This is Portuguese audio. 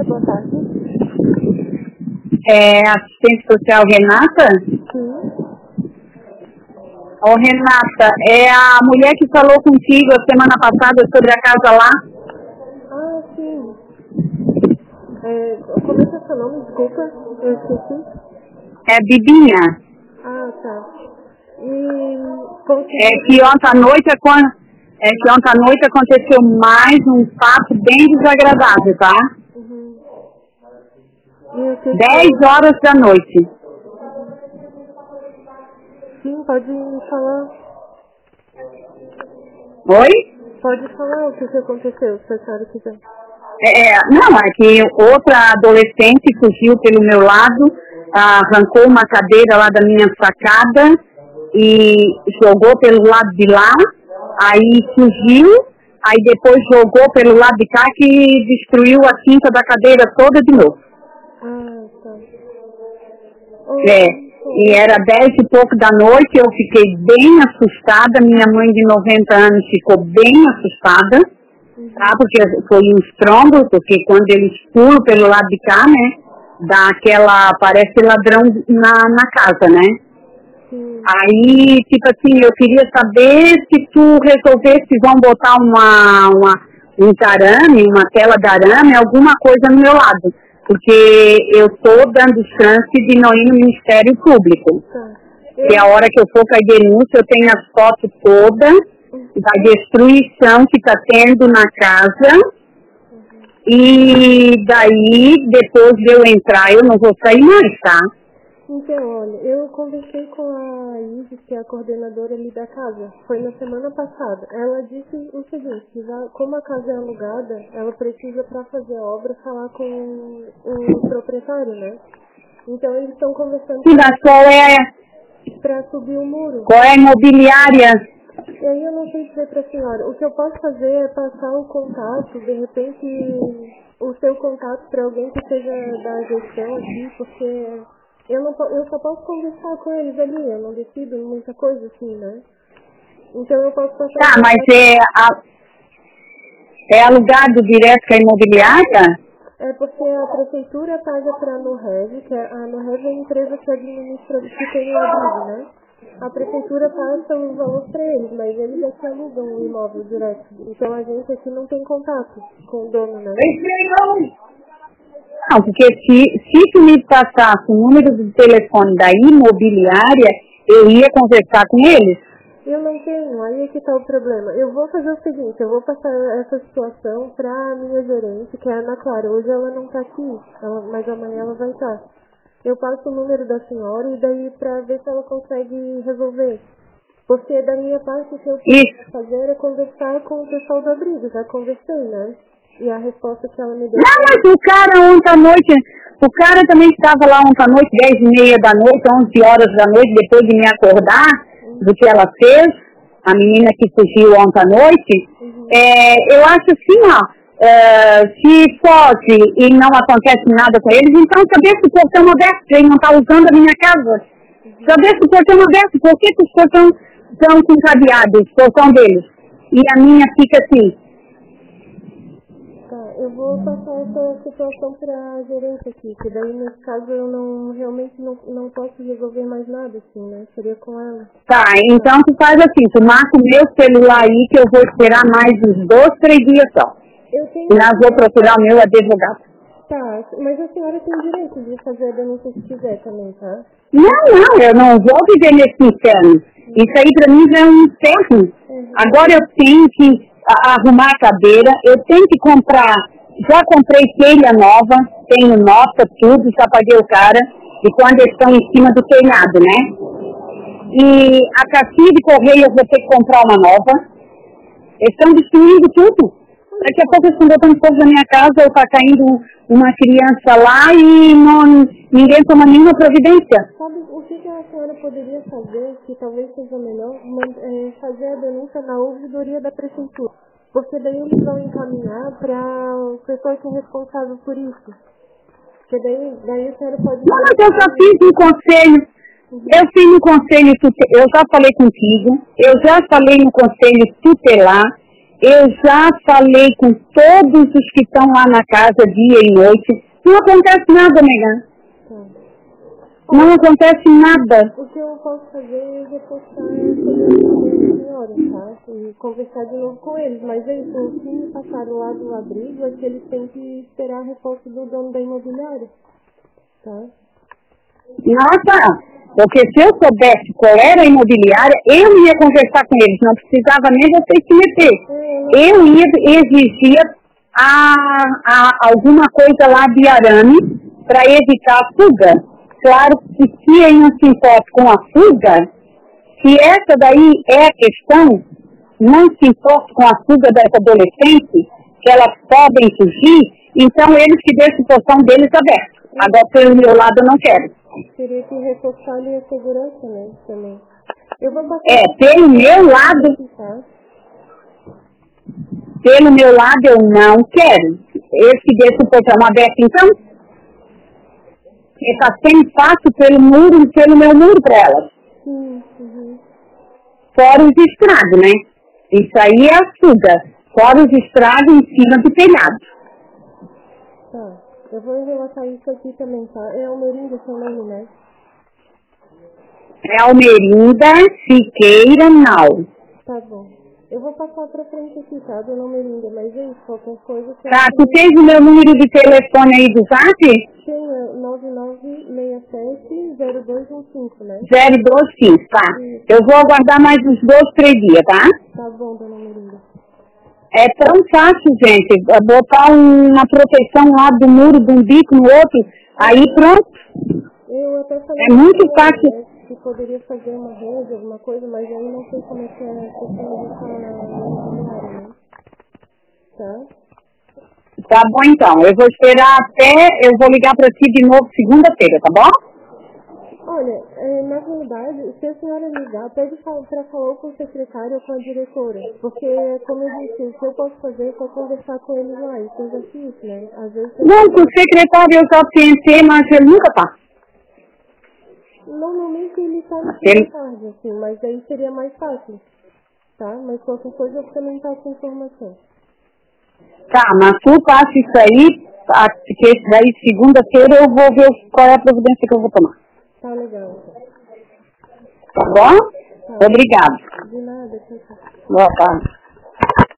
boa tarde. Assistente social Renata? Sim. Ô Renata, é a mulher que falou contigo a semana passada sobre a casa lá? Ah, sim. Como é que é seu nome? Desculpa, eu esqueci. É Bibinha. Ah, tá. E como que... Que ontem à noite aconteceu mais um fato bem desagradável, tá? Uhum. E o que 10 horas da noite. Sim, pode falar. Oi? Pode falar o que aconteceu, se a senhora quiser. Não, é que outra adolescente fugiu pelo meu lado, arrancou uma cadeira lá da minha sacada e jogou pelo lado de lá, aí fugiu, aí depois jogou pelo lado de cá que destruiu a tinta da cadeira toda de novo. Ah, tá. E era 10 e pouco da noite, eu fiquei bem assustada, minha mãe de 90 anos ficou bem assustada, tá? Porque foi um estrondo, porque quando eles pulam pelo lado de cá, né, dá aquela, parece ladrão na casa, né? Sim. Aí, tipo assim, eu queria saber se tu resolvesse, vão botar um arame, uma tela de arame, alguma coisa no meu lado. Porque eu estou dando chance de não ir no Ministério Público. Tá. E a hora que eu for com a denúncia, eu tenho as fotos todas da destruição que está tendo na casa. E daí, depois de eu entrar, eu não vou sair mais, tá? Então, olha, eu conversei com a Isis, que é a coordenadora ali da casa. Foi na semana passada. Ela disse o seguinte, que como a casa é alugada, ela precisa, para fazer a obra, falar com o proprietário, né? Então, eles estão conversando Qual para subir o muro. Qual é a imobiliária? E aí eu não sei dizer para a senhora. O que eu posso fazer é passar o contato, de repente, o seu contato para alguém que seja da gestão aqui, porque... Eu só posso conversar com eles ali, eu não decido muita coisa assim, né? Então eu posso passar... Tá, mas é alugado direto com a imobiliária? É porque a prefeitura paga para a Norev, que a Norev é a empresa que administra, que tem o abrigo, né? A prefeitura passa os valores para eles, mas eles é que alugam o imóvel direto. Então a gente aqui não tem contato com o dono, né? Não, porque se tu me passasse o número do telefone da imobiliária, eu ia conversar com eles. Eu não tenho, aí é que está o problema. Eu vou fazer o seguinte, eu vou passar essa situação para a minha gerente, que é a Ana Clara. Hoje ela não está aqui, mas amanhã ela vai estar. Eu passo o número da senhora e daí para ver se ela consegue resolver. Porque da minha parte o que eu posso fazer é conversar com o pessoal do abrigo, já conversei, né? E a resposta que ela me deu... Não, mas o cara ontem à noite, o cara também estava lá ontem à noite, 10h30 da noite, 11 horas da noite, depois de me acordar do que ela fez, a menina que fugiu ontem à noite. Eu acho assim, se foge e não acontece nada com eles, então saber se o portão aberto, ele não está usando a minha casa. Saber se o portão aberto, por que os portões estão com cadeado, o portão deles? E a minha fica assim. Eu vou passar essa situação para a gerente aqui, que daí nesse caso eu realmente não posso resolver mais nada, assim, né? Seria com ela. Tá, então tu faz assim, tu marca o meu celular aí que eu vou esperar mais uns 2, 3 dias só. E nós vou procurar o meu advogado. Tá, mas a senhora tem direito de fazer a denúncia se quiser também, tá? Não, eu não vou viver nesse inferno. Isso aí pra mim já é um inferno. Agora eu tenho que arrumar a cadeira, eu tenho que comprar, já comprei telha nova, tenho nota, tudo, já paguei o cara, e quando eles estão em cima do telhado, né? E a caixinha de correio eu vou ter que comprar uma nova. Eles estão destruindo tudo. Daqui a pouco eles estão botando fogo na minha casa, ou está caindo uma criança lá e ninguém toma nenhuma providência. Sabe o que a senhora poderia fazer, que talvez seja melhor, fazer a denúncia na ouvidoria da prefeitura? Porque daí eles vão encaminhar para o pessoal que é responsável por isso. Porque daí a senhora pode... Não, mas eu já fiz um conselho. Eu fiz um conselho, eu já falei contigo, eu já falei no conselho tutelar, Eu já falei com todos os que estão lá na casa dia e noite. Não acontece nada, nega. Não acontece nada. O que eu posso fazer é repostar a senhora, tá? E conversar de novo com eles. Mas é isso, o que me passaram lá do abrigo é que eles têm que esperar a resposta do dono da imobiliária, tá? Nossa, porque se eu soubesse qual era a imobiliária, eu ia conversar com eles, não precisava nem vocês se meter. Eu ia exigir alguma coisa lá de arame para evitar a fuga. Claro que se eu não se importa com a fuga, se essa daí é a questão, não se importa com a fuga dessa adolescente, que elas podem fugir, então eles que deixam o portão deles aberto. Agora, pelo meu lado, eu não quero. Teria que reforçar ali a segurança, né, também. Eu vou passar pelo meu lado, pelo meu lado eu não quero. Eles que deixam o portão aberto, então, está sendo fácil pelo meu muro para elas. Uhum. Fora os estragos, né? Isso aí é a fuga. Fora os estragos em cima do telhado. Tá. Eu vou relatar isso aqui também, tá? É Almerinda seu nome, né? É Almerinda Siqueira Nau. Tá bom. Eu vou passar pra frente aqui, tá? Dona Almerinda, mas é isso, qualquer coisa... Tá, tu tens o meu número de telefone aí do Zap? Tem, 9967-0215, né? 025, tá. Isso. Eu vou aguardar mais uns 2, 3 dias, tá? Tá bom, Dona Almerinda. É tão fácil, gente, botar uma proteção lá do muro de um bico no outro, aí pronto. Eu até falei muito fácil. Né, que poderia fazer uma rede, alguma coisa, mas aí não sei como é que é a questão de falar na imobiliária, né? Tá? Tá bom então, eu vou esperar eu vou ligar pra ti de novo segunda-feira, tá bom? Olha, na verdade, se a senhora ligar, pede para falar com o secretário ou com a diretora. Porque, como eu disse, o que eu posso fazer é só conversar com eles lá. Isso eu já fiz, né? Às vezes... Não, com o secretário eu já tentei, mas ele nunca tá. Normalmente ele tá no fim da tarde, assim, mas aí seria mais fácil, tá? Mas qualquer coisa eu também passo informação. Tá, mas tu passa isso aí, porque isso daí segunda-feira eu vou ver qual é a providência que eu vou tomar. Tá legal, então. Tá bom? Tá. Obrigado. De nada, tchau, tchau. Boa tarde.